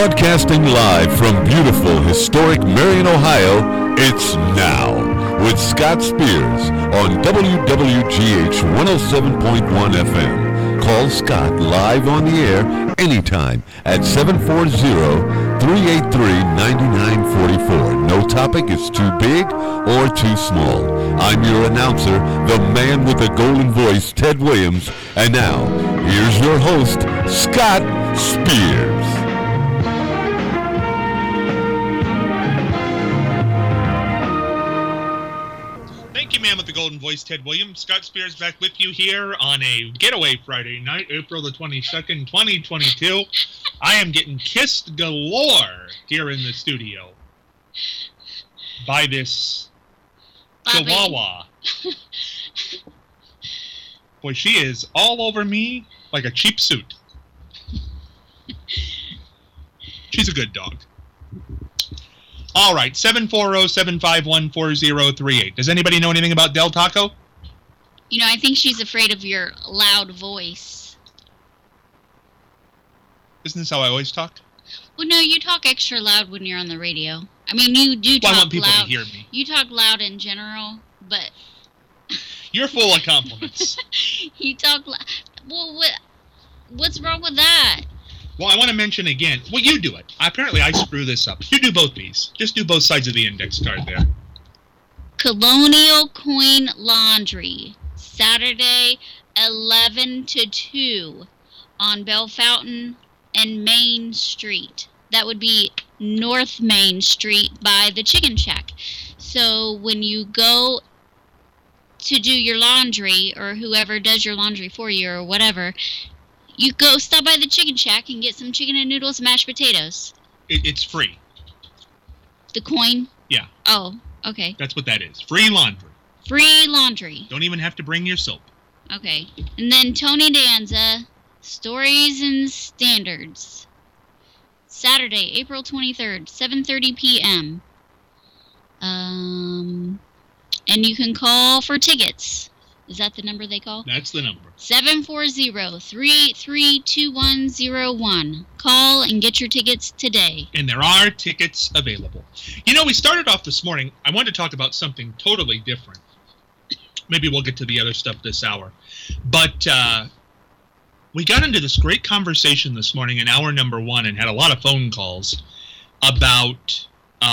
Broadcasting live from beautiful, historic Marion, Ohio, it's Now with Scott Spears on WWGH 107.1 FM. Call Scott live on the air anytime at 740-383-9944. No topic is too big or too small. I'm your announcer, the man with the golden voice, Ted Williams. And now, here's your host, Scott Spears. Thank you, man with the golden voice, Ted Williams. Scott Spears back with you here on a getaway Friday night, April the 22nd, 2022. I am getting kissed galore here in the studio by this Chihuahua. Boy, she is all over me like a cheap suit. She's a good dog. All right, 740-751-4038. Does anybody know anything about Del Taco? You know, I think she's afraid of your loud voice. Isn't this how I always talk? Well, no, you talk extra loud when you're on the radio. I mean, you do talk loud. I want people to hear me. You talk loud in general, but... You're full of compliments. You talk loud. Well, what's wrong with that? Well, I want to mention again. Well, you do it. Apparently, I screw this up. You do both these. Just do both sides of the index card there. Colonial Coin Laundry, Saturday, 11 to 2 on Bellefontaine and Main Street. That would be North Main Street by the Chicken Shack. So when you go to do your laundry, or whoever does your laundry for you or whatever, you go stop by the Chicken Shack and get some chicken and noodles and mashed potatoes. It's free. The coin? Yeah. Oh, okay. That's what that is. Free laundry. Free laundry. Don't even have to bring your soap. Okay. And then Tony Danza, Stories and Standards. Saturday, April 23rd, 7:30 p.m. And you can call for tickets. Is that the number they call? That's the number. 740-383-2101. Call and get your tickets today. And there are tickets available. You know, we started off this morning. I wanted to talk about something totally different. Maybe we'll get to the other stuff this hour. But we got into this great conversation this morning in hour number one and had a lot of phone calls about...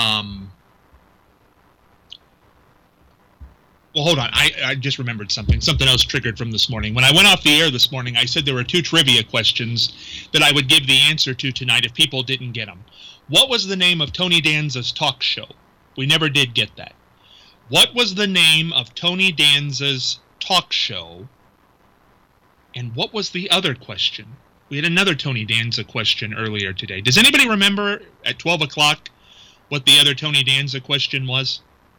Well, hold on. I just remembered something. Something else triggered from this morning. When I went off the air this morning, I said there were 2 trivia questions that I would give the answer to tonight if people didn't get them. What was the name of Tony Danza's talk show? We never did get that. What was the name of Tony Danza's talk show? And what was the other question? We had another Tony Danza question earlier today. Does anybody remember at 12 o'clock what the other Tony Danza question was?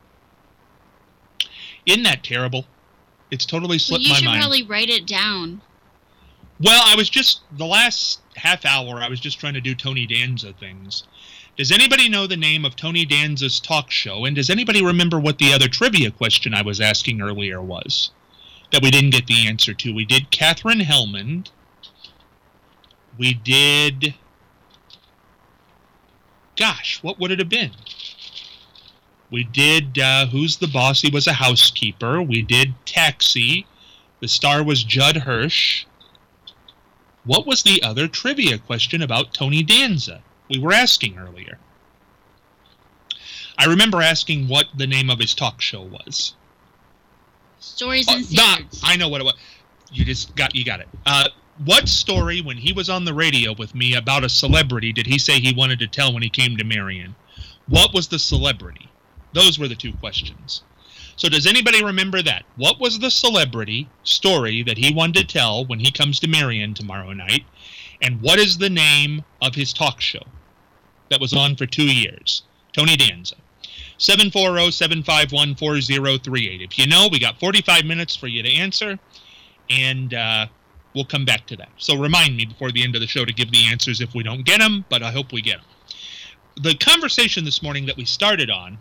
Isn't that terrible? It's totally slipped my mind. You should probably write it down. Well, I was just, the last half hour, I was just trying to do Tony Danza things. Does anybody know the name of Tony Danza's talk show? And does anybody remember what the other trivia question I was asking earlier was? That we didn't get the answer to. We did Catherine Hellman. We did... Gosh, what would it have been? We did Who's the Boss? He was a housekeeper. We did Taxi. The star was Judd Hirsch. What was the other trivia question about Tony Danza we were asking earlier? I remember asking what the name of his talk show was. Stories and Standards. I know what it was. You got it. What story, when he was on the radio with me about a celebrity, did he say he wanted to tell when he came to Marion? What was the celebrity? Those were the 2 questions. So does anybody remember that? What was the celebrity story that he wanted to tell when he comes to Marion tomorrow night? And what is the name of his talk show that was on for 2 years? Tony Danza. 740-751-4038. If you know, we got 45 minutes for you to answer, and we'll come back to that. So remind me before the end of the show to give the answers if we don't get them, but I hope we get them. The conversation this morning that we started on,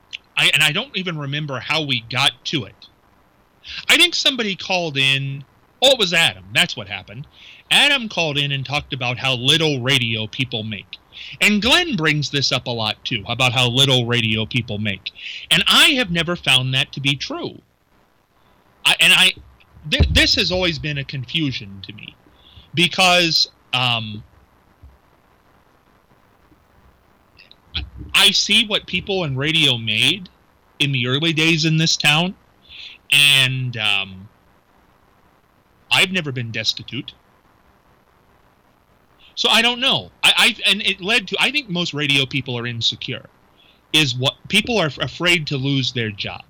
I don't even remember how we got to it. I think somebody called in Oh, it was Adam. That's what happened. Adam called in and talked about how little radio people make. And Glenn brings this up a lot, too, about how little radio people make. And I have never found that to be true. This has always been a confusion to me. Because I see what people in radio made in the early days in this town. And I've never been destitute. So I don't know. And it led to, I think most radio people are insecure. Is what people are afraid to lose their job.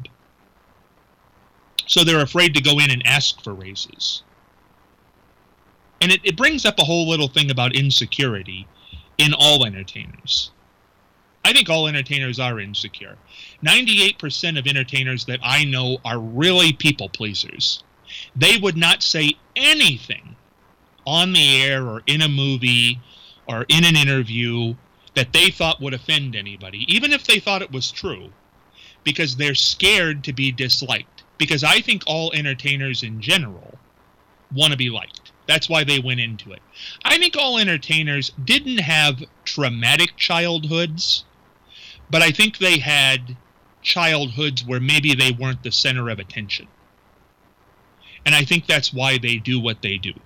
So they're afraid to go in and ask for raises. And it brings up a whole little thing about insecurity in all entertainers. I think all entertainers are insecure. 98% of entertainers that I know are really people pleasers. They would not say anything on the air or in a movie or in an interview that they thought would offend anybody, even if they thought it was true, because they're scared to be disliked. Because I think all entertainers in general want to be liked. That's why they went into it. I think all entertainers didn't have traumatic childhoods, but I think they had childhoods where maybe they weren't the center of attention. And I think that's why they do what they do.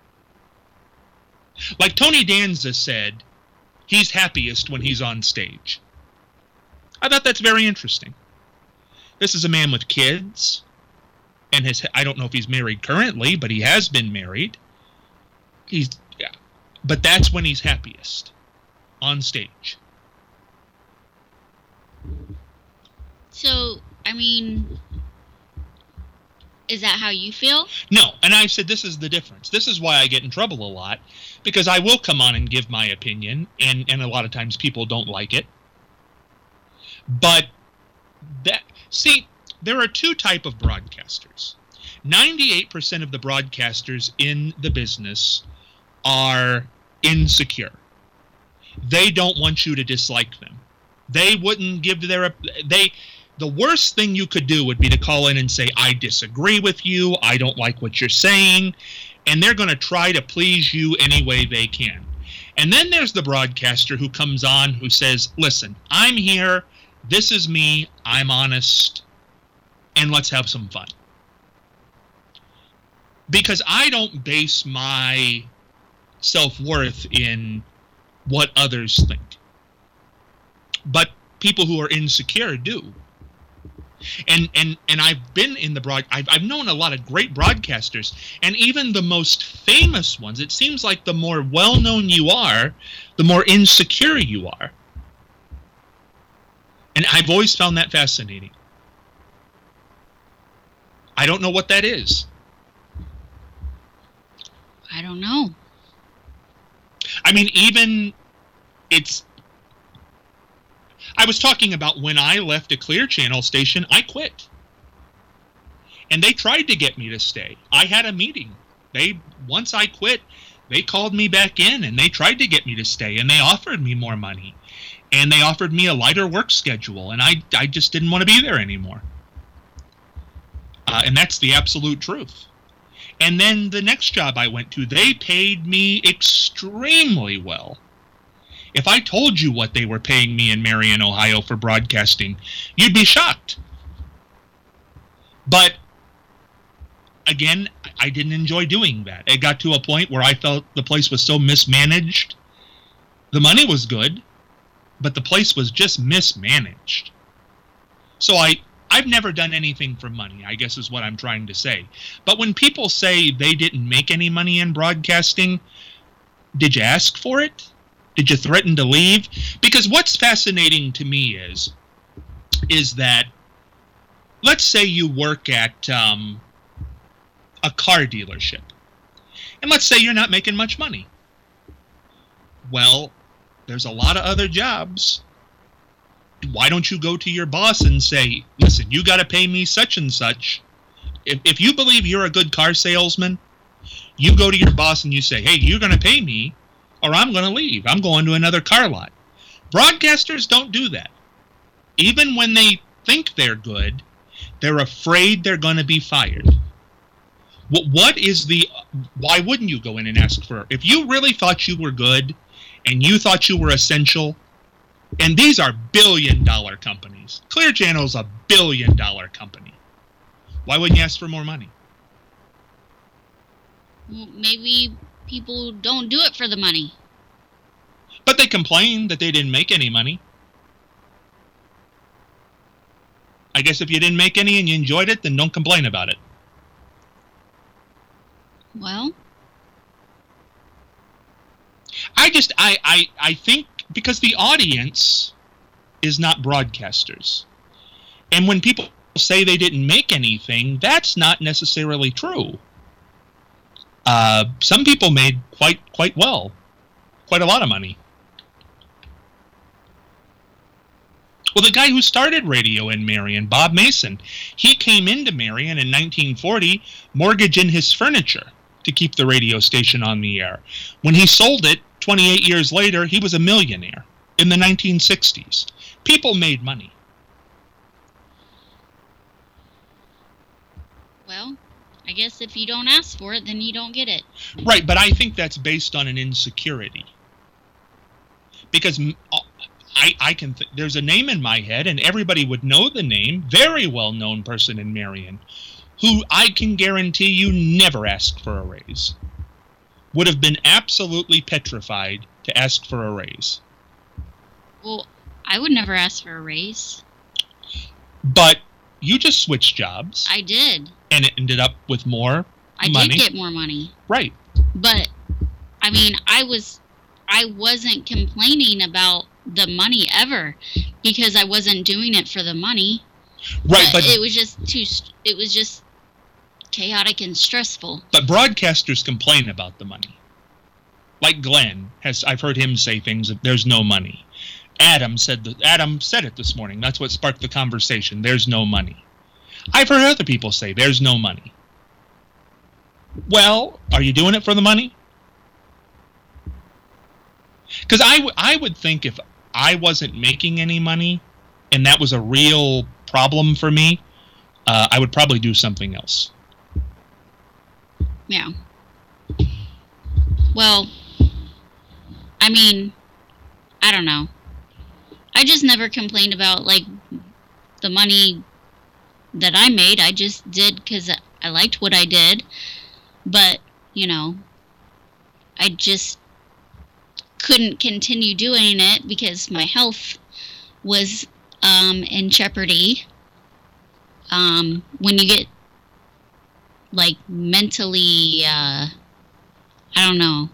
Like Tony Danza said, he's happiest when he's on stage. I thought that's very interesting. This is a man with kids, and I don't know if he's married currently, but he has been married. But that's when he's happiest, on stage. So, I mean, is that how you feel? No, and I said this is the difference. This is why I get in trouble a lot, because I will come on and give my opinion, and a lot of times people don't like it. But, there are two types of broadcasters. 98% of the broadcasters in the business are insecure. They don't want you to dislike them. They wouldn't give the worst thing you could do would be to call in and say, I disagree with you, I don't like what you're saying, and they're going to try to please you any way they can. And then there's the broadcaster who comes on who says, listen, I'm here, this is me, I'm honest, and let's have some fun. Because I don't base my self-worth in what others think. But people who are insecure do. And I've been in the I've known a lot of great broadcasters, and even the most famous ones, it seems like the more well-known you are, the more insecure you are. And I've always found that fascinating. I don't know what that is. I don't know. I mean, I was talking about when I left a Clear Channel station, I quit. And they tried to get me to stay. I had a meeting. Once I quit, they called me back in and they tried to get me to stay, and they offered me more money. And they offered me a lighter work schedule, and I just didn't want to be there anymore. And that's the absolute truth. And then the next job I went to, they paid me extremely well. If I told you what they were paying me in Marion, Ohio for broadcasting, you'd be shocked. But, again, I didn't enjoy doing that. It got to a point where I felt the place was so mismanaged. The money was good, but the place was just mismanaged. So I've never done anything for money, I guess is what I'm trying to say. But when people say they didn't make any money in broadcasting, did you ask for it? Did you threaten to leave? Because what's fascinating to me is that, let's say you work at a car dealership. And let's say you're not making much money. Well, there's a lot of other jobs. Why don't you go to your boss and say, listen, you got to pay me such and such. If you believe you're a good car salesman, you go to your boss and you say, hey, you're going to pay me, or I'm going to leave. I'm going to another car lot. Broadcasters don't do that. Even when they think they're good, they're afraid they're going to be fired. What is the... Why wouldn't you go in and ask for... If you really thought you were good and you thought you were essential, and these are billion-dollar companies. Clear Channel's a billion-dollar company. Why wouldn't you ask for more money? Well, maybe people don't do it for the money. But they complain that they didn't make any money. I guess if you didn't make any and you enjoyed it, then don't complain about it. Well, I think because the audience is not broadcasters. And when people say they didn't make anything, that's not necessarily true. Some people made quite well. Quite a lot of money. Well, the guy who started radio in Marion, Bob Mason, he came into Marion in 1940 mortgaging his furniture to keep the radio station on the air. When he sold it 28 years later, he was a millionaire in the 1960s. People made money. well, I guess if you don't ask for it, then you don't get it. Right, but I think that's based on an insecurity. Because I can there's a name in my head, and everybody would know the name, very well-known person in Marion, who I can guarantee you never asked for a raise. Would have been absolutely petrified to ask for a raise. Well, I would never ask for a raise. But you just switched jobs. I did. And it ended up with more I money. did get more money. Right. But, I mean, I wasn't complaining about the money ever because I wasn't doing it for the money. Right, but it was just chaotic and stressful. But broadcasters complain about the money. Like Glenn I've heard him say things that there's no money. Adam said it this morning. That's what sparked the conversation. There's no money. I've heard other people say there's no money. Well, are you doing it for the money? Because I would think if I wasn't making any money and that was a real problem for me, I would probably do something else. Yeah. Well, I mean, I don't know. I just never complained about, like, the money that I made. I just did because I liked what I did. But, you know, I just couldn't continue doing it because my health was in jeopardy. When you get, like, mentally, I don't know,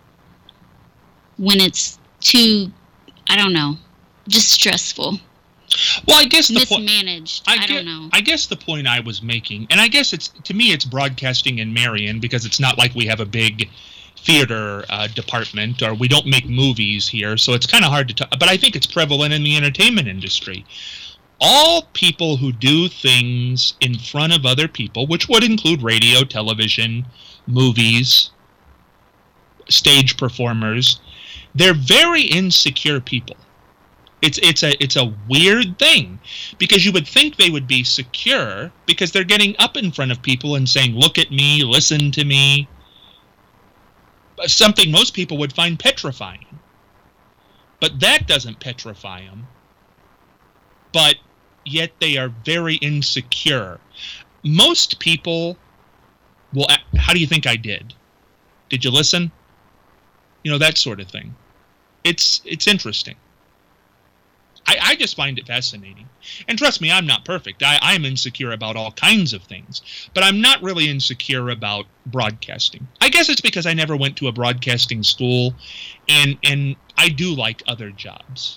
when it's too, I don't know, just stressful. Well, I guess mismanaged. I don't know. I guess the point I was making, and I guess to me it's broadcasting in Marion because it's not like we have a big theater department or we don't make movies here, so it's kind of hard to talk. But I think it's prevalent in the entertainment industry. All people who do things in front of other people, which would include radio, television, movies, stage performers, they're very insecure people. It's a weird thing because you would think they would be secure because they're getting up in front of people and saying, look at me, listen to me. Something most people would find petrifying. But that doesn't petrify them. But yet they are very insecure. Most people will, how do you think I did? Did you listen? You know, that sort of thing. It's interesting. I just find it fascinating. And trust me, I'm not perfect. I'm insecure about all kinds of things. But I'm not really insecure about broadcasting. I guess it's because I never went to a broadcasting school, and I do like other jobs.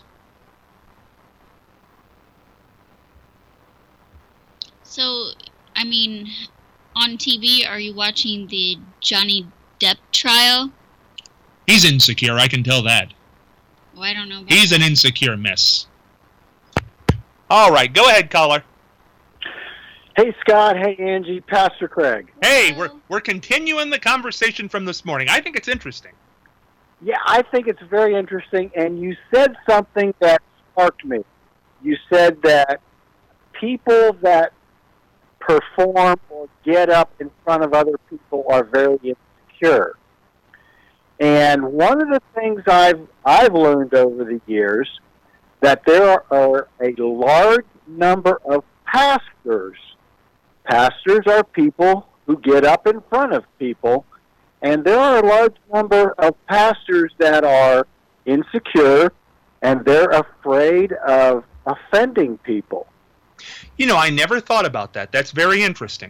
So, I mean, on TV, are you watching the Johnny Depp trial? He's insecure, I can tell that. Well, I don't know about He's an insecure mess. All right, go ahead, caller. Hey, Scott. Hey, Angie. Pastor Craig. Hey, Hello. we're continuing the conversation from this morning. I think it's interesting. Yeah, I think it's very interesting, and you said something that sparked me. You said that people that perform or or get up in front of other people are very insecure. And one of the things I've learned over the years that there are a large number of pastors. Pastors are people who get up in front of people, and there are a large number of pastors that are insecure and they're afraid of offending people. You know, I never thought about that. That's very interesting.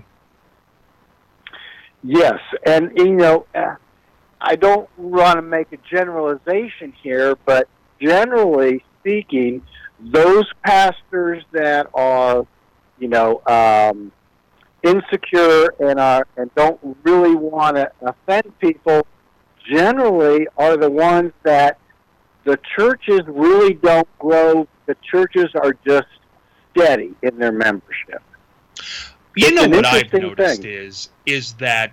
Yes, and you know, I don't want to make a generalization here, but generally speaking, those pastors that are, you know, insecure and don't really want to offend people, generally are the ones that the churches really don't grow. The churches are just steady in their membership. You know what I've noticed is that,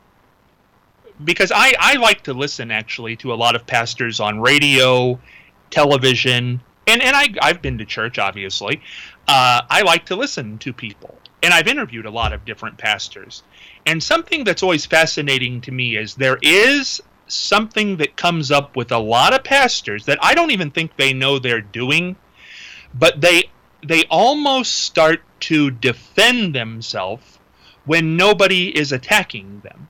because I like to listen actually to a lot of pastors on radio, television, and I've been to church, obviously. I like to listen to people, and I've interviewed a lot of different pastors. And something that's always fascinating to me is there is something that comes up with a lot of pastors that I don't even think they know they're doing, but they almost start to defend themselves when nobody is attacking them.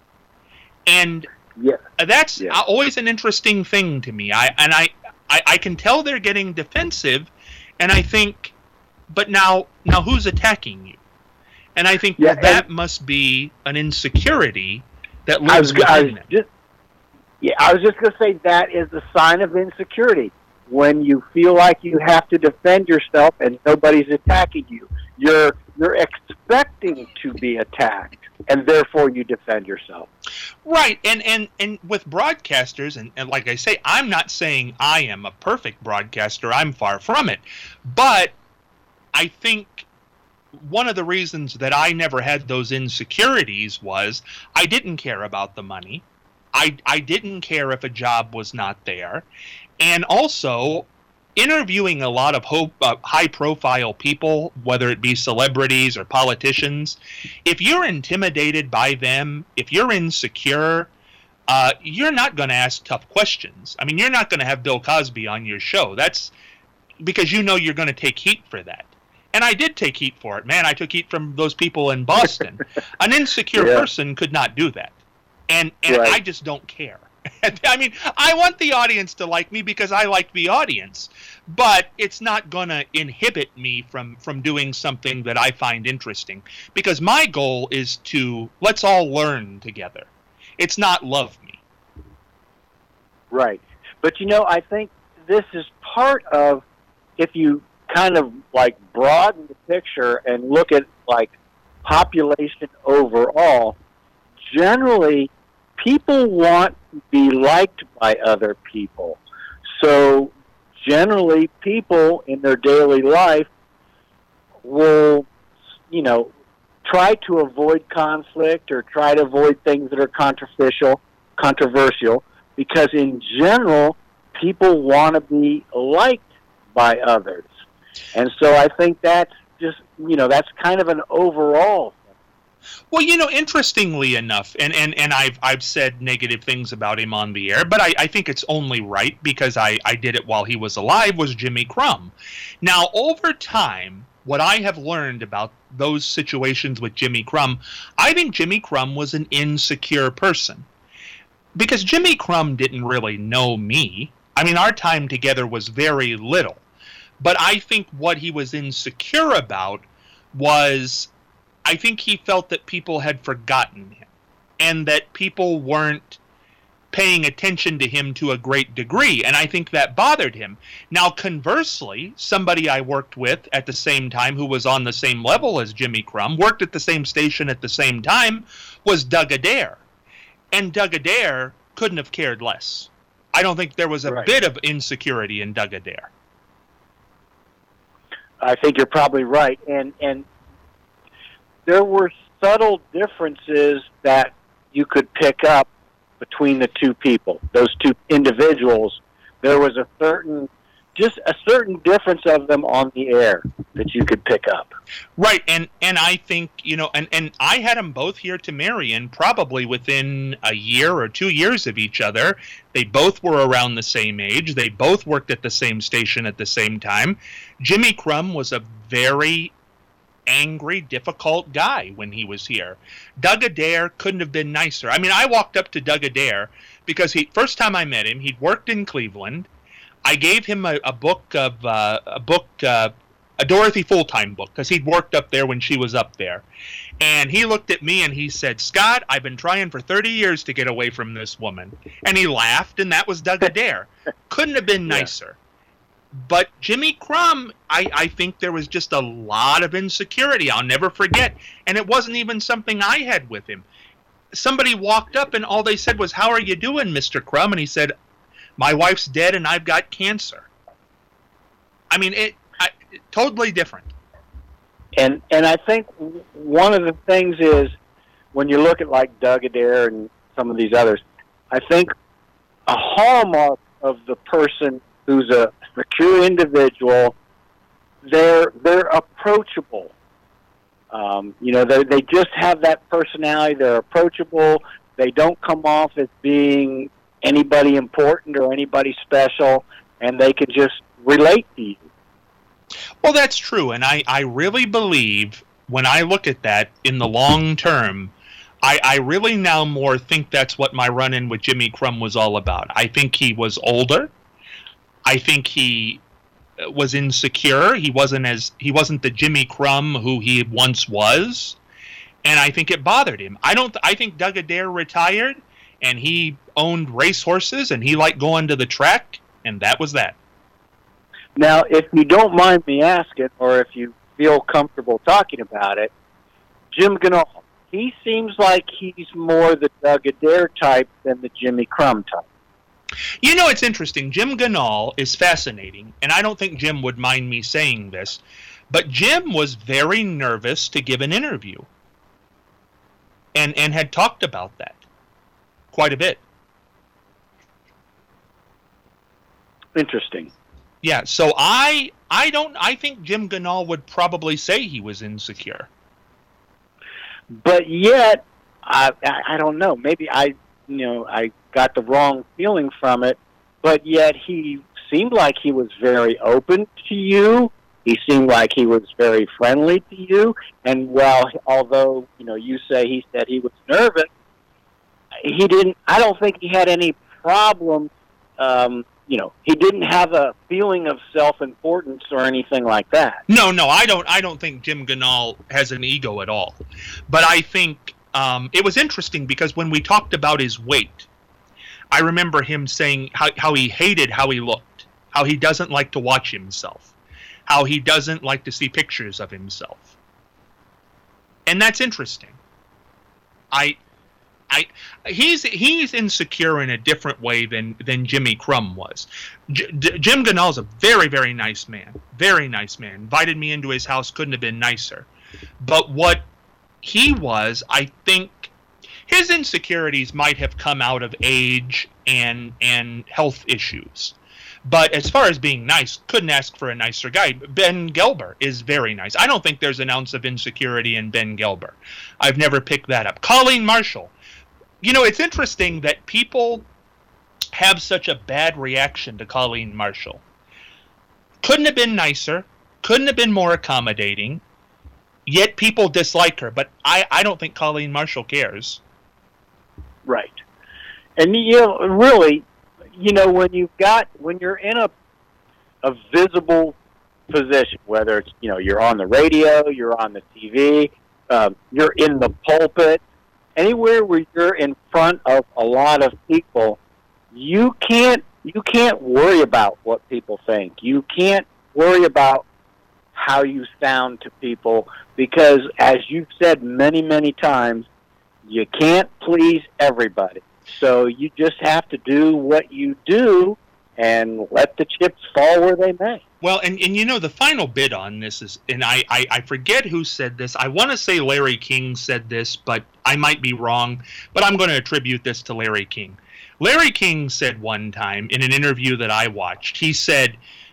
And that's always an interesting thing to me. I can tell they're getting defensive, and I think, but now who's attacking you? And I think that must be an insecurity that lives within them. I was just going to say that is a sign of insecurity. When you feel like you have to defend yourself and nobody's attacking you, you're expecting to be attacked, and therefore you defend yourself. Right, and with broadcasters, and like I say, I'm not saying I am a perfect broadcaster. I'm far from it. But I think one of the reasons that I never had those insecurities was I didn't care about the money. I didn't care if a job was not there. And also, interviewing a lot of high-profile people, whether it be celebrities or politicians, if you're intimidated by them, if you're insecure, you're not going to ask tough questions. I mean, you're not going to have Bill Cosby on your show. That's because you know you're going to take heat for that. And I did take heat for it. Man, I took heat from those people in Boston. An insecure person could not do that. And I just don't care. I mean, I want the audience to like me because I like the audience, but it's not going to inhibit me from doing something that I find interesting, because my goal is to let's all learn together. It's not love me. Right. But, you know, I think this is part of, if you kind of like broaden the picture and look at like population overall, generally people want to be liked by other people. So generally people in their daily life will, you know, try to avoid conflict or try to avoid things that are controversial, because in general people want to be liked by others. And so I think that's just, you know, that's kind of an overall. Well, you know, interestingly enough, and I've said negative things about him on the air, but I think it's only right because I did it while he was alive, was Jimmy Crumb. Now, over time, what I have learned about those situations with Jimmy Crumb, I think Jimmy Crumb was an insecure person. Because Jimmy Crumb didn't really know me. I mean, our time together was very little. But I think what he was insecure about was, I think he felt that people had forgotten him and that people weren't paying attention to him to a great degree. And I think that bothered him. Now, conversely, somebody I worked with at the same time who was on the same level as Jimmy Crumb, worked at the same station at the same time, was Doug Adair. And Doug Adair couldn't have cared less. I don't think there was a bit of insecurity in Doug Adair. I think you're probably right. And there were subtle differences that you could pick up between the two people, those two individuals. There was a certain just a certain difference of them on the air that you could pick up. Right, and I think, and I had them both here to Marion probably within a year or 2 years of each other. They both were around the same age. They both worked at the same station at the same time. Jimmy Crum was a very angry, difficult guy when he was here. Doug Adair couldn't have been nicer. I mean, I walked up to Doug Adair because first time I met him, he'd worked in Cleveland. I gave him a Dorothy Full-Time book, because he'd worked up there when she was up there. And he looked at me and he said, "Scott, I've been trying for 30 years to get away from this woman." And he laughed, and that was Doug Adair. Couldn't have been nicer. Yeah. But Jimmy Crum, I think there was just a lot of insecurity. I'll never forget. And it wasn't even something I had with him. Somebody walked up and all they said was, "How are you doing, Mr. Crum?" And he said, "My wife's dead and I've got cancer." I mean, totally different. And I think one of the things is, when you look at like Doug Adair and some of these others, I think a hallmark of the person who's a secure individual, they're approachable. They just have that personality. They're approachable. They don't come off as being anybody important or anybody special, and they can just relate to you. Well, that's true, and I really believe, when I look at that in the long term, I really now more think that's what my run-in with Jimmy Crum was all about. I think he was older. I think he was insecure. He wasn't the Jimmy Crum who he once was, and I think it bothered him. I think Doug Adair retired, and he owned racehorses, and he liked going to the track, and that was that. Now, if you don't mind me asking, or if you feel comfortable talking about it, Jim Ganahl, he seems like he's more the Doug Adair type than the Jimmy Crum type. It's interesting. Jim Ganahl is fascinating, and I don't think Jim would mind me saying this, but Jim was very nervous to give an interview, and had talked about that quite a bit. Interesting. Yeah, so I think Jim Ganahl would probably say he was insecure. But yet, I don't know. Maybe I got the wrong feeling from it. But yet, he seemed like he was very open to you. He seemed like he was very friendly to you. And although you say he said he was nervous, he didn't. I don't think he had any problem. He didn't have a feeling of self-importance or anything like that. No, I don't think Jim Ganahl has an ego at all. But I think it was interesting because when we talked about his weight, I remember him saying how he hated how he looked, how he doesn't like to watch himself, how he doesn't like to see pictures of himself. And that's interesting. He's insecure in a different way than Jimmy Crum was. Jim Ganahl's a very, very nice man. Very nice man. Invited me into his house, couldn't have been nicer. But what he was, I think, his insecurities might have come out of age and health issues. But as far as being nice, couldn't ask for a nicer guy. Ben Gelber is very nice. I don't think there's an ounce of insecurity in Ben Gelber. I've never picked that up. Colleen Marshall. It's interesting that people have such a bad reaction to Colleen Marshall. Couldn't have been nicer, couldn't have been more accommodating, yet people dislike her. But I don't think Colleen Marshall cares. Right. And, really, when you're in a visible position, whether it's, you're on the radio, you're on the TV, you're in the pulpit, anywhere where you're in front of a lot of people, you can't worry about what people think. You can't worry about how you sound to people because, as you've said many, many times, you can't please everybody. So you just have to do what you do and let the chips fall where they may. Well, and the final bit on this is, and I forget who said this. I want to say Larry King said this, but I might be wrong. But I'm going to attribute this to Larry King. Larry King said one time in an interview that I watched, he said,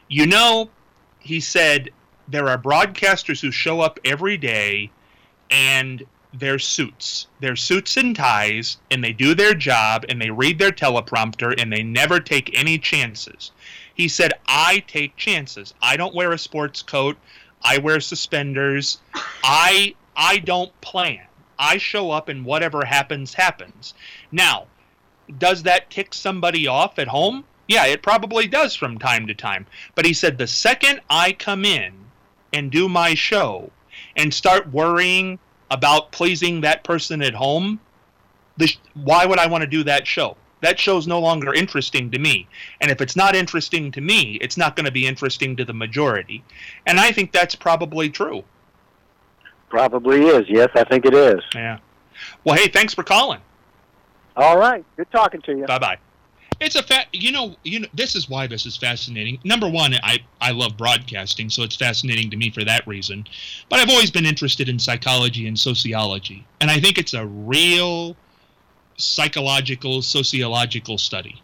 he said there are broadcasters who show up every day and they're suits and ties, and they do their job and they read their teleprompter and they never take any chances. He said, I take chances. I don't wear a sports coat. I wear suspenders. I don't plan. I show up and whatever happens, happens. Now, does that tick somebody off at home? Yeah, it probably does from time to time. But he said, the second I come in and do my show and start worrying about pleasing that person at home, why would I want to do that show? That show's no longer interesting to me. And if it's not interesting to me, it's not going to be interesting to the majority. And I think that's probably true. Probably is. Yes, I think it is. Yeah. Well, hey, thanks for calling. All right. Good talking to you. Bye-bye. It's a this is why this is fascinating. Number one, I love broadcasting, so it's fascinating to me for that reason. But I've always been interested in psychology and sociology, and I think it's a real psychological, sociological study.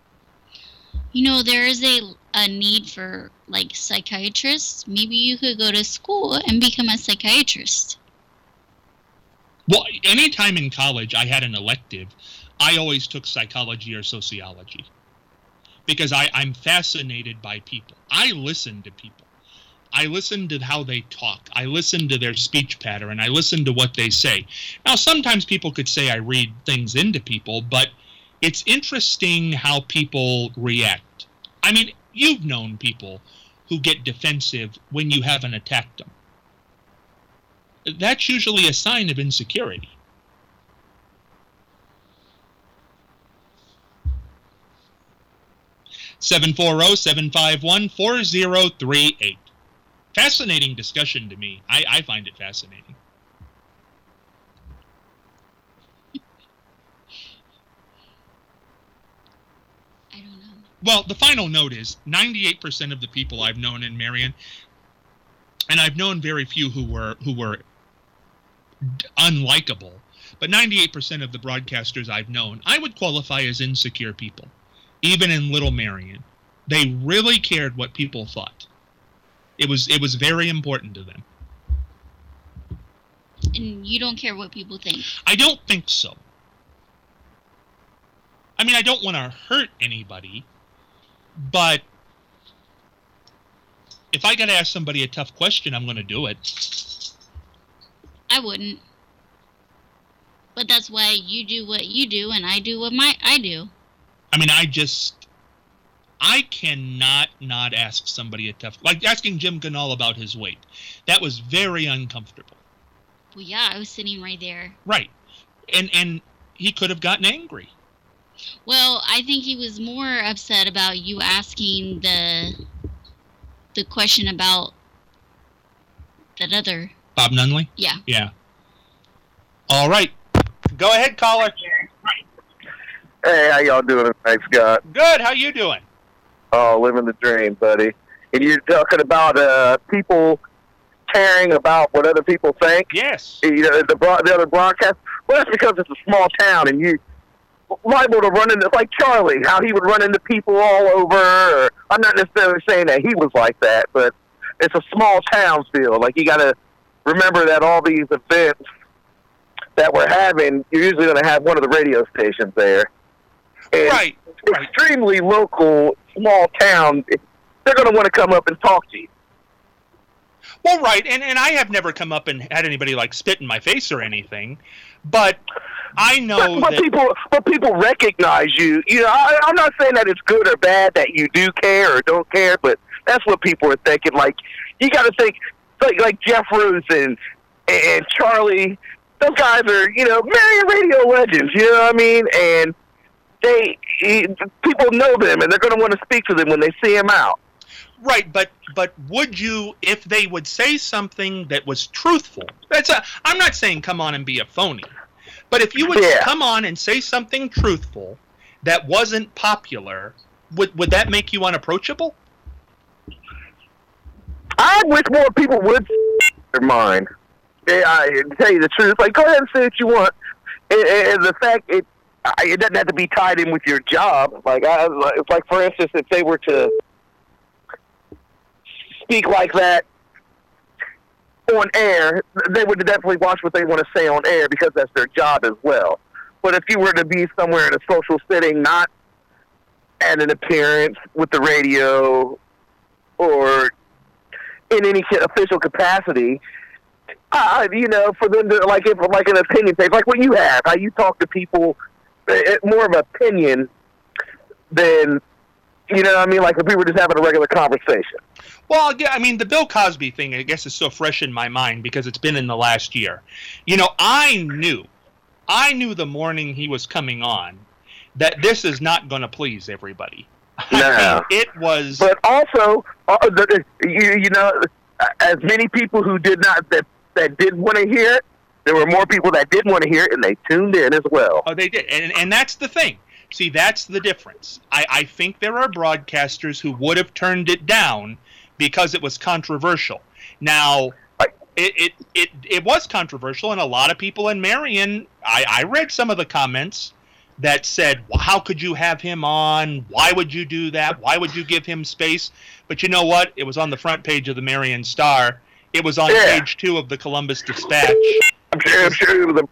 There is a need for, like, psychiatrists. Maybe you could go to school and become a psychiatrist. Well, anytime in college I had an elective, I always took psychology or sociology because I'm fascinated by people. I listen to people. I listen to how they talk. I listen to their speech pattern. I listen to what they say. Now, sometimes people could say I read things into people, but it's interesting how people react. I mean, you've known people who get defensive when you haven't attacked them. That's usually a sign of insecurity. (740-751-4038). Fascinating discussion to me. I find it fascinating. I don't know. Well, the final note is 98% of the people I've known in Marion, and I've known very few who were unlikable, but 98% of the broadcasters I've known, I would qualify as insecure people. Even in Little Marion, they really cared what people thought. It was very important to them. And you don't care what people think? I don't think so. I mean, I don't want to hurt anybody, but if I got to ask somebody a tough question, I'm going to do it. I wouldn't. But that's why you do what you do, and I do what I do. I mean, I cannot not ask somebody a tough... Like asking Jim Ganal about his weight. That was very uncomfortable. Well, yeah, I was sitting right there. Right. And he could have gotten angry. Well, I think he was more upset about you asking the question about that other... Bob Nunley? Yeah. Yeah. All right. Go ahead, caller. Hey, how y'all doing tonight, Scott? Good. How you doing? Oh, living the dream, buddy. And you're talking about people caring about what other people think? Yes. The other broadcast? Well, that's because it's a small town, and you're liable to run into, like Charlie, how he would run into people all over. Or, I'm not necessarily saying that he was like that, but it's a small town still. Like, you got to remember that all these events that we're having, you're usually going to have one of the radio stations there. And right. Extremely local, small town, they're going to want to come up and talk to you. Well, right, and I have never come up and had anybody, like, spit in my face or anything, but I know but people recognize you. I'm not saying that it's good or bad that you do care or don't care, but that's what people are thinking. Like, you got to think, like Jeff Rosen and Charlie, those guys are, Marion radio legends, you know what I mean? And people know them, and they're going to want to speak to them when they see them out. Right, but would you, if they would say something that was truthful? I'm not saying come on and be a phony, but if you would come on and say something truthful that wasn't popular, would that make you unapproachable? I wish more people would their mind. I tell you the truth. Like, go ahead and say what you want, and the fact it doesn't have to be tied in with your job. Like, for instance, if they were to speak like that on air, they would definitely watch what they want to say on air because that's their job as well. But if you were to be somewhere in a social setting, not at an appearance with the radio or in any official capacity, for them to like an opinion page, like what you have, how you talk to people, more of an opinion than, like if we were just having a regular conversation. Well, yeah, I mean, the Bill Cosby thing, I guess, is so fresh in my mind because it's been in the last year. I knew the morning he was coming on that this is not going to please everybody. No. It was. But also, as many people who did not, that did want to hear it, there were more people that did want to hear it, and they tuned in as well. Oh, they did. And that's the thing. See, that's the difference. I think there are broadcasters who would have turned it down because it was controversial. Now, it was controversial, and a lot of people in Marion, I read some of the comments that said, well, how could you have him on? Why would you do that? Why would you give him space? But you know what? It was on the front page of the Marion Star. It was on page 2 of the Columbus Dispatch. I'm sure it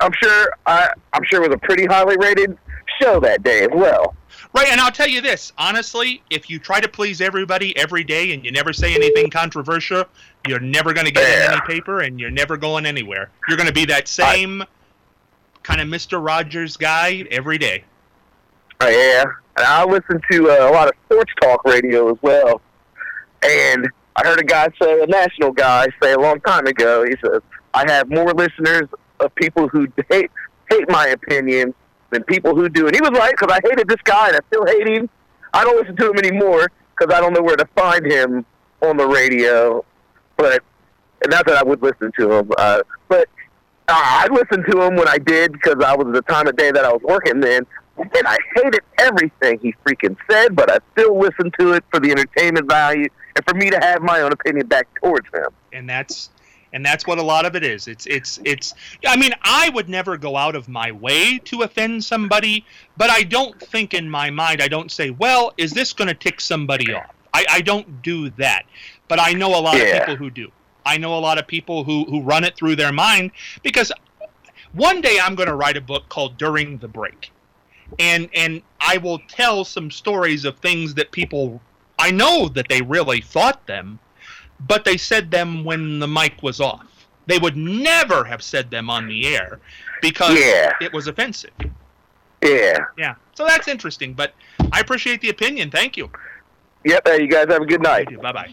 was a pretty highly rated show that day as well. Right, and I'll tell you this, honestly, if you try to please everybody every day and you never say anything controversial, you're never going to get in any paper and you're never going anywhere. You're going to be that same kind of Mr. Rogers guy every day. Yeah, and I listen to a lot of sports talk radio as well, and I heard a national guy say a long time ago, he says, I have more listeners of people who hate my opinion than people who do. And he was right, because I hated this guy, and I still hate him. I don't listen to him anymore, because I don't know where to find him on the radio. But not that I would listen to him. But I listened to him when I did, because I was at the time of day that I was working then. And I hated everything he freaking said, but I still listened to it for the entertainment value and for me to have my own opinion back towards him. And that's what a lot of it is. It's. I mean, I would never go out of my way to offend somebody, but I don't think in my mind, I don't say, well, is this going to tick somebody off? I don't do that. But I know a lot of people who do. I know a lot of people who run it through their mind, because one day I'm going to write a book called During the Break. And I will tell some stories of things that people, I know that they really thought them, but they said them when the mic was off. They would never have said them on the air because it was offensive. Yeah. Yeah. So that's interesting, but I appreciate the opinion. Thank you. Yep. You guys have a good night. Bye-bye.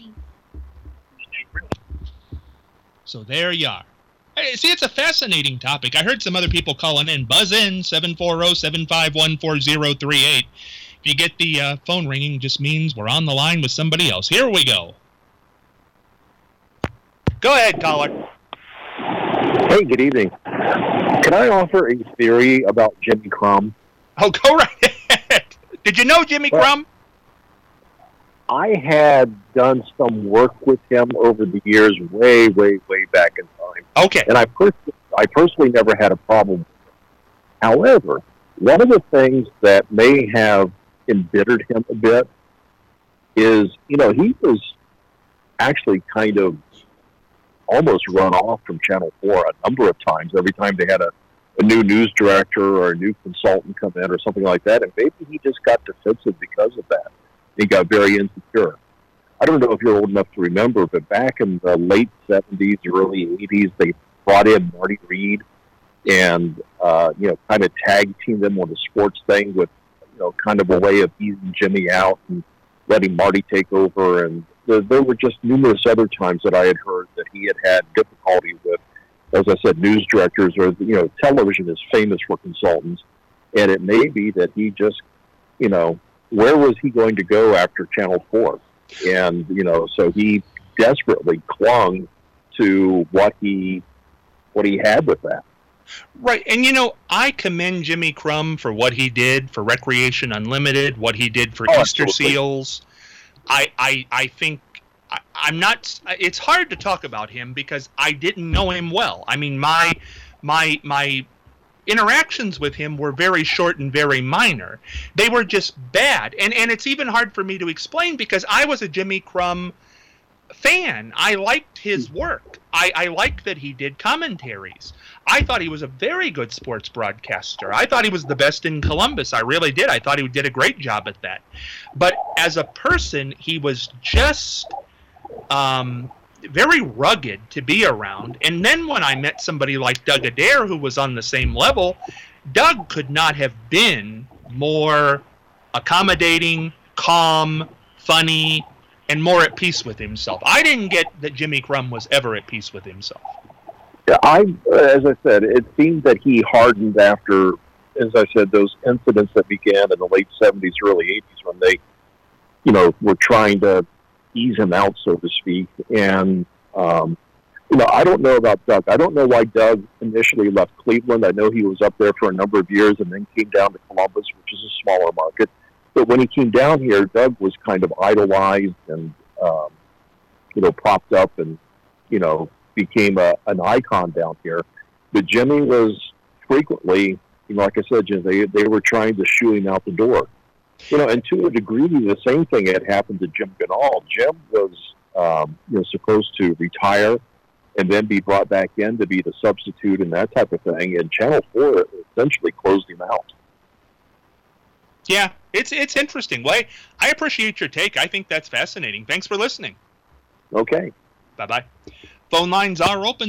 So there you are. Hey, see, it's a fascinating topic. I heard some other people calling in. Buzz in, 740-751-4038. If you get the phone ringing, just means we're on the line with somebody else. Here we go. Go ahead, caller. Hey, good evening. Can I offer a theory about Jimmy Crumb? Oh, go right ahead. Did you know Jimmy Crumb? I had done some work with him over the years, way, way, way back in time. Okay. And I personally never had a problem with him. However, one of the things that may have embittered him a bit is, he was actually kind of almost run off from Channel 4 a number of times, every time they had a new news director or a new consultant come in or something like that, and maybe he just got defensive because of that. He got very insecure. I don't know if you're old enough to remember, but back in the late 70s, early 80s, they brought in Marty Reed and, kind of tag teamed them on the sports thing with, kind of a way of easing Jimmy out and letting Marty take over. And there were just numerous other times that I had heard that he had difficulty with, as I said, news directors, or, television is famous for consultants. And it may be that he just, where was he going to go after Channel 4? And, so he desperately clung to what he had with that. Right. And, I commend Jimmy Crumb for what he did for Recreation Unlimited, what he did for Easter absolutely. Seals. I think I'm not, it's hard to talk about him because I didn't know him well. I mean, my interactions with him were very short and very minor. They were just bad. And it's even hard for me to explain because I was a Jimmy Crumb fan. I liked his work. I liked that he did commentaries. I thought he was a very good sports broadcaster. I thought he was the best in Columbus. I really did. I thought he did a great job at that. But as a person, he was just very rugged to be around. And then when I met somebody like Doug Adair, who was on the same level, Doug could not have been more accommodating, calm, funny, and more at peace with himself. I didn't get that Jimmy Crum was ever at peace with himself. Yeah, as I said, it seemed that he hardened after, as I said, those incidents that began in the late 70s, early 80s when they, were trying to ease him out, so to speak. And, I don't know about Doug. I don't know why Doug initially left Cleveland. I know he was up there for a number of years and then came down to Columbus, which is a smaller market. But when he came down here, Doug was kind of idolized and, propped up and, became an icon down here. But Jimmy was frequently, like I said, Jim, they were trying to shoo him out the door. And to a degree, the same thing had happened to Jim Ganahl. Jim was, supposed to retire and then be brought back in to be the substitute and that type of thing. And Channel 4 essentially closed him out. Yeah, it's interesting. Well, I appreciate your take. I think that's fascinating. Thanks for listening. Okay. Bye-bye. Phone lines are open,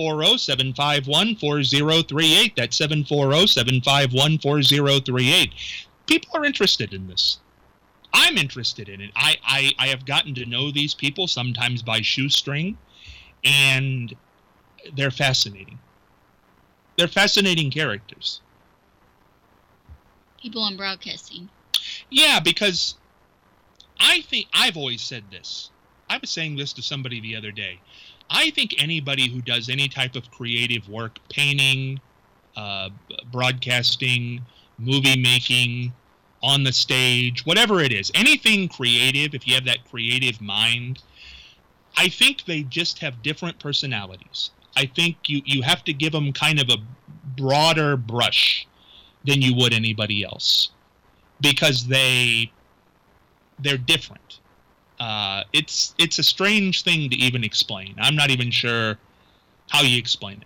740-751-4038. That's 740-751-4038. People are interested in this. I'm interested in it. I have gotten to know these people, sometimes by shoestring, and they're fascinating. They're fascinating characters. People in broadcasting. Yeah, because I think I've always said this. I was saying this to somebody the other day. I think anybody who does any type of creative work, painting, broadcasting, movie making, on the stage, whatever it is, anything creative, if you have that creative mind, I think they just have different personalities. I think you have to give them kind of a broader brush than you would anybody else, because they're different. It's a strange thing to even explain. I'm not even sure how you explain it.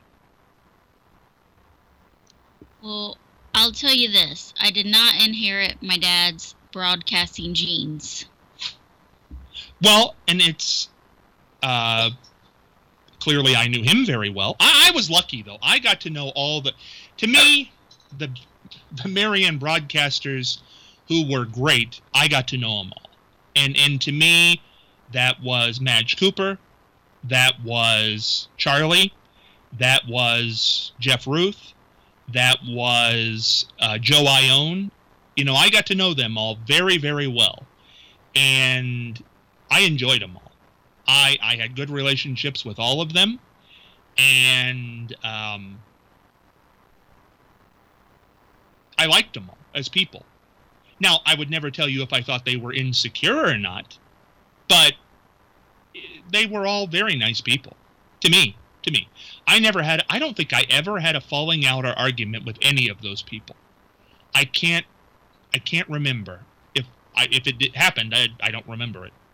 Well, I'll tell you this. I did not inherit my dad's broadcasting genes. Well, and it's clearly I knew him very well. I was lucky, though. I got to know to me, the Marianne broadcasters who were great, I got to know them all. And to me, that was Madge Cooper, that was Charlie, that was Jeff Ruth, that was Joe Ione. I got to know them all very, very well. And I enjoyed them all. I had good relationships with all of them. And I liked them all as people. Now, I would never tell you if I thought they were insecure or not, but they were all very nice people. To me. I don't think I ever had a falling out or argument with any of those people. I can't remember. If it happened, I don't remember it.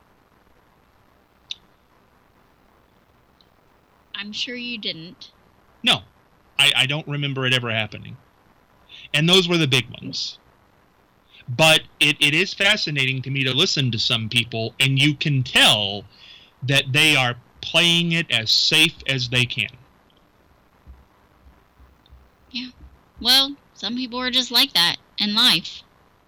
I'm sure you didn't. No, I don't remember it ever happening. And those were the big ones. But it is fascinating to me to listen to some people, and you can tell that they are playing it as safe as they can. Yeah. Well, some people are just like that in life.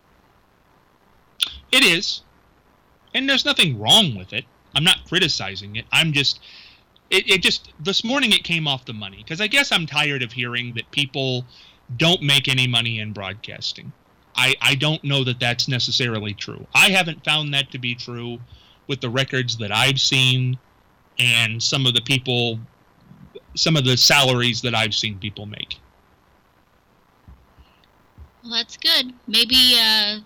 It is. And there's nothing wrong with it. I'm not criticizing it. I'm just... It just... This morning it came off the money. Because I guess I'm tired of hearing that people don't make any money in broadcasting. I don't know that that's necessarily true. I haven't found that to be true with the records that I've seen and some of the salaries that I've seen people make. Well, that's good. Maybe, I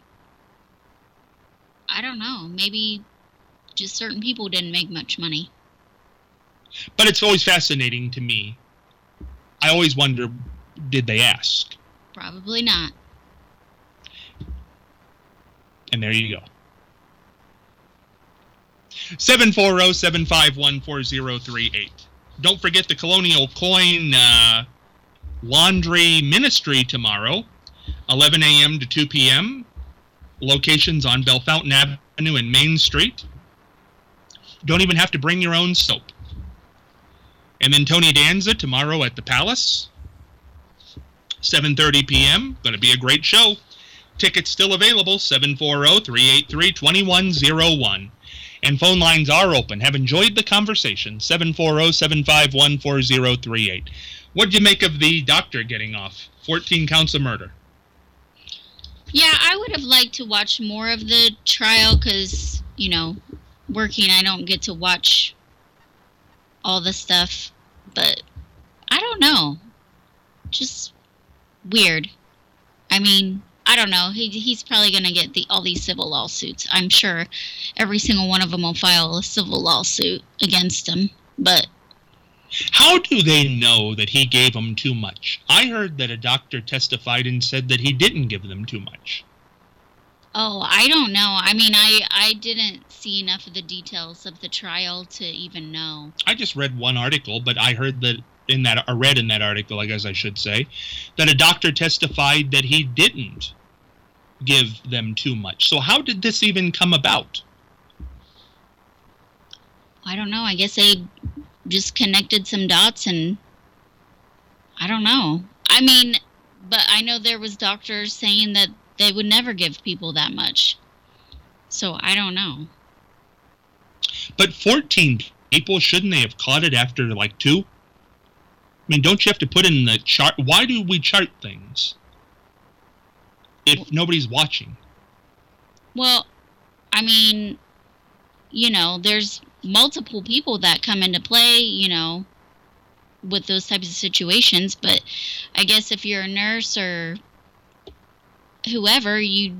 don't know, maybe just certain people didn't make much money. But it's always fascinating to me. I always wonder, did they ask? Probably not. And there you go. 740-751-4038. Don't forget the Colonial Coin Laundry Ministry tomorrow, 11 a.m. to 2 p.m. Locations on Bellefontaine Avenue and Main Street. Don't even have to bring your own soap. And then Tony Danza tomorrow at the Palace, 7:30 p.m. Going to be a great show. Tickets still available, 740-383-2101. And phone lines are open. Have enjoyed the conversation, 740-751-4038. What did you make of the doctor getting off? 14 counts of murder. Yeah, I would have liked to watch more of the trial because, working, I don't get to watch all the stuff. But I don't know. Just weird. I mean, I don't know. He's probably going to get all these civil lawsuits. I'm sure every single one of them will file a civil lawsuit against him. But how do they know that he gave them too much? I heard that a doctor testified and said that he didn't give them too much. Oh, I don't know. I mean, I didn't see enough of the details of the trial to even know. I just read one article, but I heard that read in that article, I guess I should say, that a doctor testified that he didn't give them too much. So how did this even come about? I don't know. I guess they just connected some dots and I don't know. I mean, but I know there was doctors saying that they would never give people that much. So I don't know. But 14 people, shouldn't they have caught it after like 2? I mean, don't you have to put in the chart? Why do we chart things if nobody's watching? Well, I mean, there's multiple people that come into play, with those types of situations. But I guess if you're a nurse or whoever, they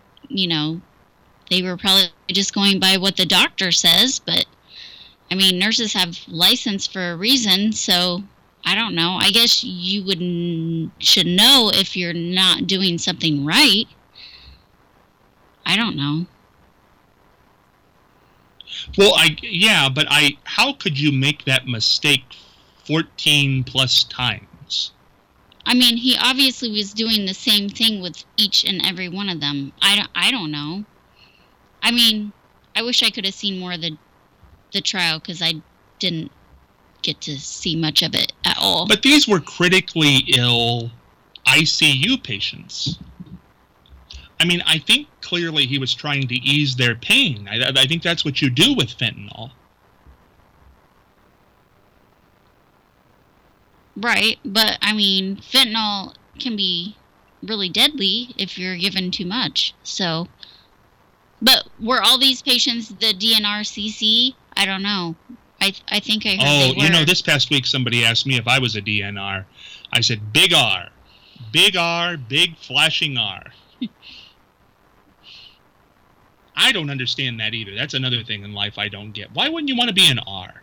were probably just going by what the doctor says. But, I mean, nurses have license for a reason, so I don't know. I guess you should know if you're not doing something right. I don't know. Well, but how could you make that mistake 14 plus times? I mean, he obviously was doing the same thing with each and every one of them. I don't know. I mean, I wish I could have seen more of the trial because I didn't get to see much of it at all. But these were critically ill ICU patients. I mean, I think clearly he was trying to ease their pain. I think that's what you do with fentanyl. Right, but I mean, fentanyl can be really deadly if you're given too much. So, but were all these patients the DNR-CC? I don't know. I think I heard they were. This past week somebody asked me if I was a DNR. I said, big R. Big R, big flashing R. I don't understand that either. That's another thing in life I don't get. Why wouldn't you want to be an R?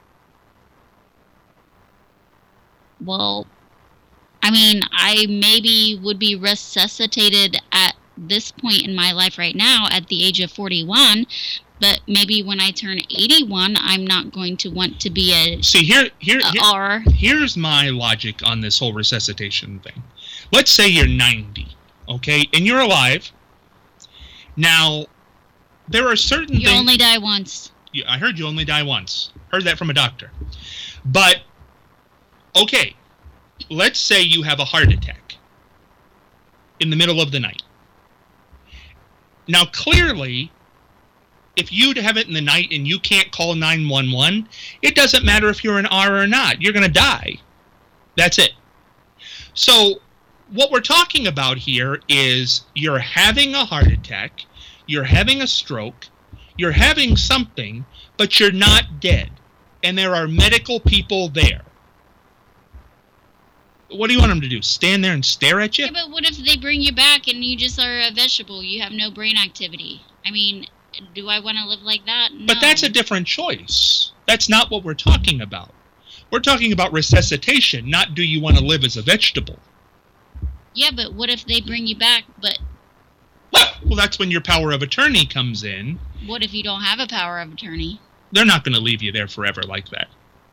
Well, I mean, I maybe would be resuscitated at this point in my life right now at the age of 41, but maybe when I turn 81, I'm not going to want to be a R. Here's my logic on this whole resuscitation thing. Let's say you're 90, okay, and you're alive. Now, there are certain things... You only die once. I heard you only die once. Heard that from a doctor. But, okay, let's say you have a heart attack in the middle of the night. Now, clearly, if you have it in the night and you can't call 911, it doesn't matter if you're an R or not. You're going to die. That's it. So, what we're talking about here is you're having a heart attack, you're having a stroke, you're having something, but you're not dead. And there are medical people there. What do you want them to do? Stand there and stare at you? Yeah, but what if they bring you back and you just are a vegetable? You have no brain activity. I mean, do I want to live like that? No. But that's a different choice. That's not what we're talking about. We're talking about resuscitation, not do you want to live as a vegetable. Yeah, but what if they bring you back, but... Well, that's when your power of attorney comes in. What if you don't have a power of attorney? They're not going to leave you there forever like that.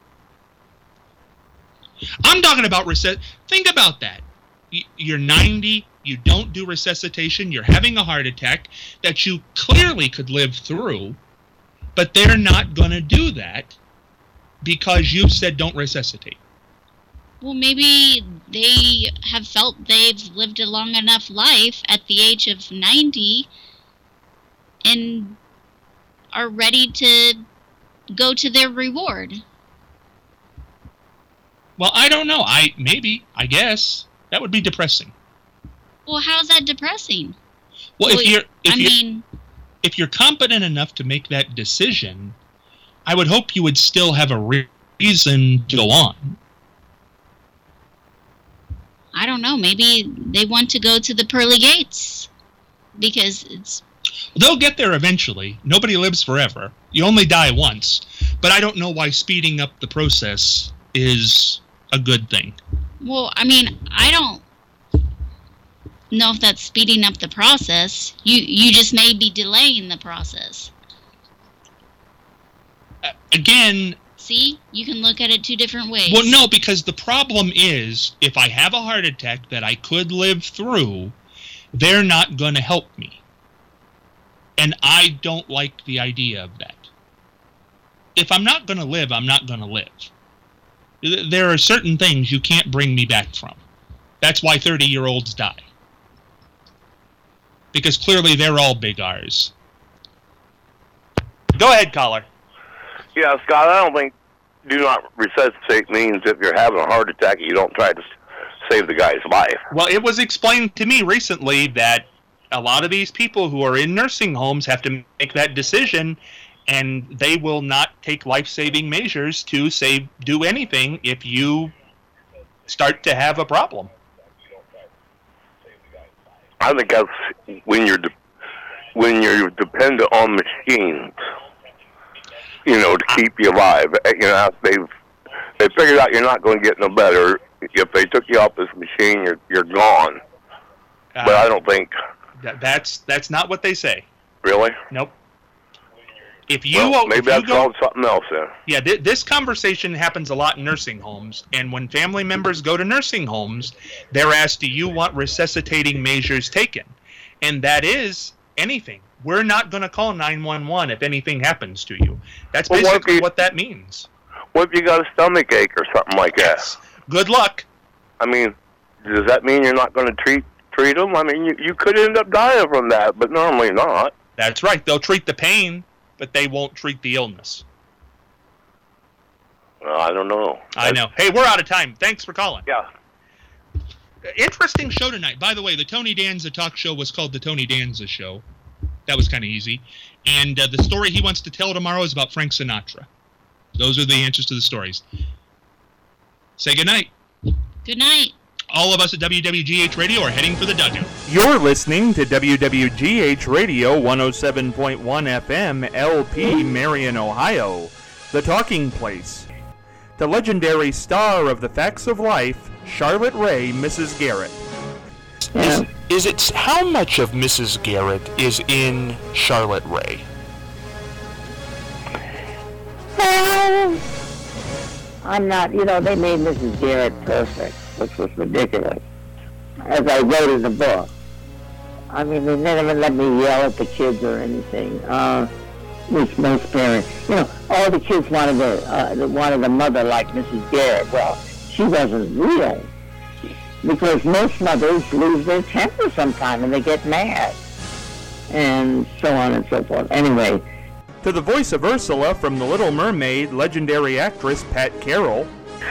I'm talking about think about that. You're 90, you don't do resuscitation, you're having a heart attack that you clearly could live through, but they're not going to do that because you said don't resuscitate. Well, maybe they have felt they've lived a long enough life at the age of 90 and are ready to go to their reward. Well, I don't know. I guess that would be depressing. Well, how's that depressing? Well, if you're competent enough to make that decision, I would hope you would still have a reason to go on. I don't know. Maybe they want to go to the pearly gates because it's... They'll get there eventually. Nobody lives forever. You only die once. But I don't know why speeding up the process is a good thing. Well, I mean, I don't know if that's speeding up the process. You just may be delaying the process. Again... See? You can look at it two different ways. Well, no, because the problem is, if I have a heart attack that I could live through, they're not going to help me. And I don't like the idea of that. If I'm not going to live, I'm not going to live. There are certain things you can't bring me back from. That's why 30-year-olds die. Because clearly they're all big R's. Go ahead, caller. Yeah, Scott, I don't think do not resuscitate means if you're having a heart attack, you don't try to save the guy's life. Well, it was explained to me recently that a lot of these people who are in nursing homes have to make that decision, and they will not take life-saving measures to do anything if you start to have a problem. I think that's when you're dependent on machines, to keep you alive. They figured out you're not going to get no better. If they took you off this machine, you're gone. But I don't think that's not what they say. Really? Nope. Maybe that's called something else then. Yeah, this conversation happens a lot in nursing homes, and when family members go to nursing homes, they're asked, do you want resuscitating measures taken? And that is anything. We're not going to call 911 if anything happens to you. That's basically what that means. What if you got a stomach ache or something like that? Good luck. I mean, does that mean you're not going to treat them? I mean, you could end up dying from that, but normally not. That's right. They'll treat the pain, but they won't treat the illness. Well, I don't know. I know. Hey, we're out of time. Thanks for calling. Yeah. Interesting show tonight. By the way, the Tony Danza talk show was called the Tony Danza Show. That was kind of easy. And the story he wants to tell tomorrow is about Frank Sinatra. Those are the answers to the stories. Say goodnight. Good night. All of us at WWGH Radio are heading for the dugout. You're listening to WWGH Radio 107.1 FM, LP, Marion, Ohio, the talking place. The legendary star of The Facts of Life, Charlotte Ray, Mrs. Garrett. Yeah. Is it how much of Mrs. Garrett is in Charlotte Ray? Well, I'm not, they made Mrs. Garrett perfect, which was ridiculous, as I wrote in the book. I mean, they never let me yell at the kids or anything, which most parents, all the kids wanted a mother like Mrs. Garrett. Well, she wasn't real, because most mothers lose their temper sometime and they get mad, and so on and so forth. Anyway. To the voice of Ursula from The Little Mermaid, legendary actress Pat Carroll.